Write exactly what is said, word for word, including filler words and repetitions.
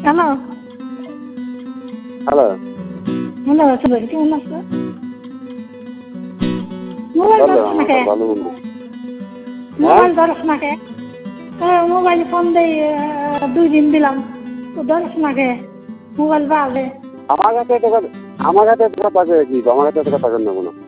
Hello hello hello Subir কেমন আছো? Mobile বলো ধরছ না আমার কে? ভালো মন্দ হ্যাঁ মোবাইল ধরছ না কে? হ্যাঁ মোবাইল ফোন দেই দুই দিন দিলাম তো ধরছ না কে? মোবাইল বাজে আমার কাছে তো কথা- আমার কাছে তো কথা আছে কি আমার কাছে তো কথা কেন নেবো না